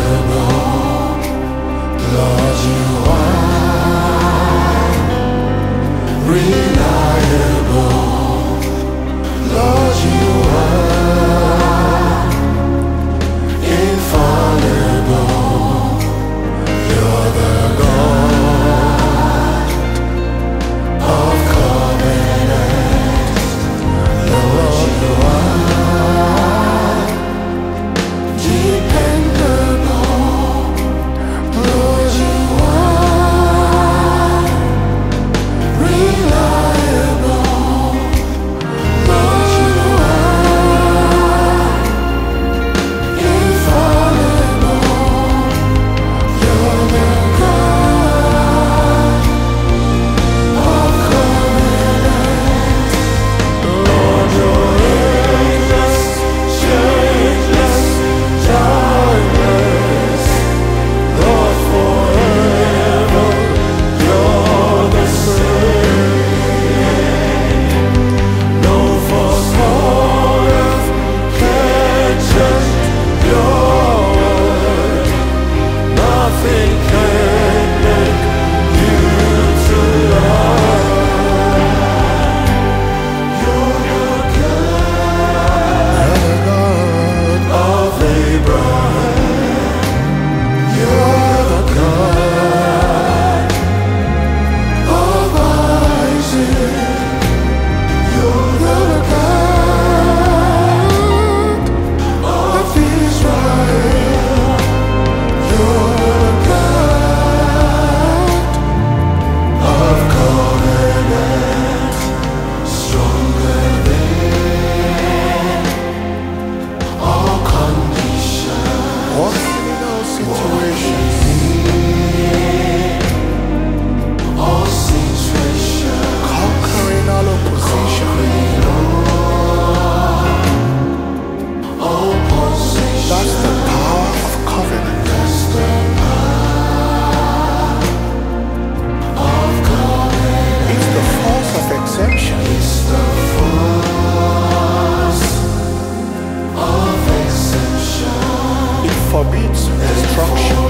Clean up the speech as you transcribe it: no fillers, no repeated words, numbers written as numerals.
Lord, you are reliable. Lord, you are infallible. You're the God of covenant. Lord, you are dependable. Lord, you are reliable. Lord, you are infallible. You're the God of covenant. Lord, you're ageless, changeless, timeless. Lord, forever, you're the same. No force on earth can change your word. Nothing can make you to lie. You're the God of Abraham. You're the God of Isaac. You're the God of Israel. You're the God of covenant. Stronger than all conditions. Walking in all situations. All situations. Conquering all opposition. All positions. That's the power of covenant. That's the power of covenant. It's the force of exemption. It's the force of exemption. It forbids destruction.